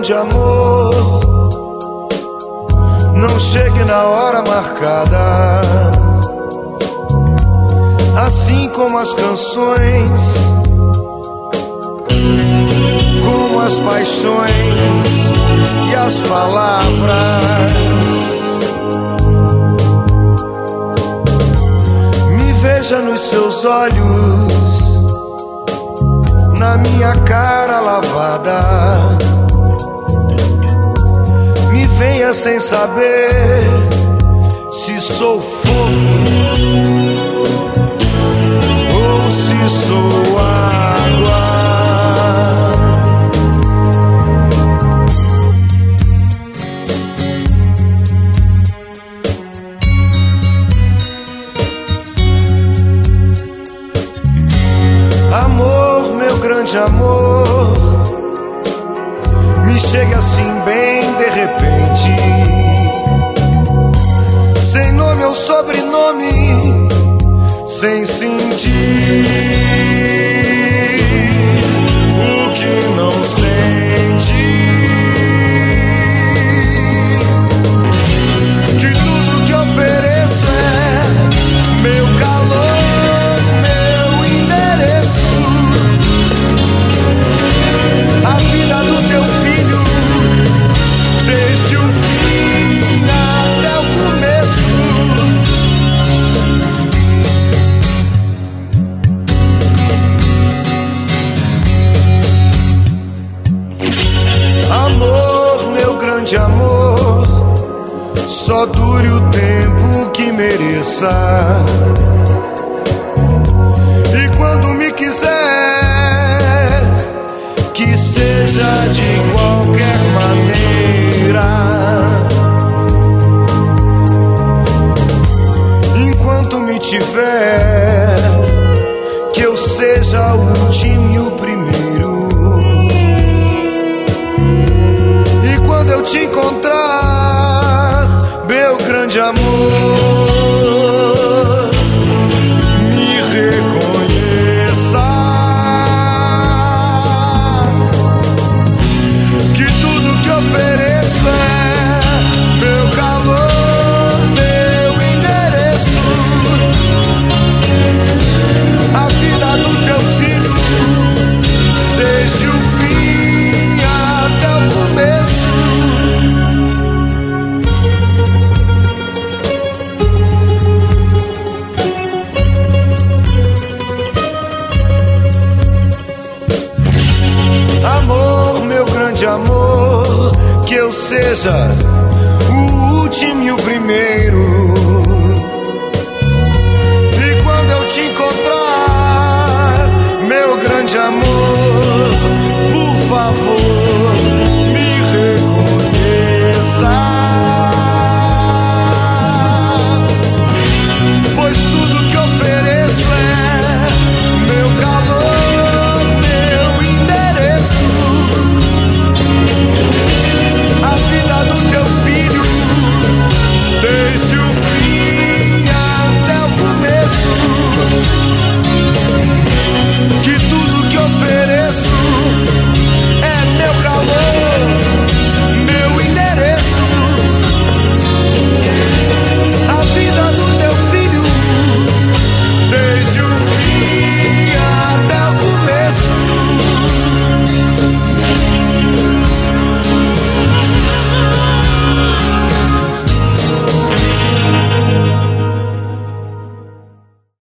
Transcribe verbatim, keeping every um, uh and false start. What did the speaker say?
grande amor não chegue na hora marcada, assim como as canções, como as paixões e as palavras. Me veja nos seus olhos, na minha cara lavada. Me venha sem saber se sou fogo ou se sou água. Amor, meu grande amor, me chega assim bem de repente, sem nome ou sobrenome, sem sentir o que não sente. Que tudo que ofereço é meu calor, meu endereço, a vida do teu filho, desde o fim até o começo. Amor, meu grande amor, só dure o tempo que mereça. E quando me quiser, que seja de qualquer maneira. Enquanto me tiver, que eu seja o último e o primeiro. E quando eu te encontrar, meu grande amor, me reconheça. Que tudo que ofereço é meu calor, meu endereço, a vida do teu filho, desde o fim até o começo. Amor, meu grande amor, que eu seja o último e o primeiro.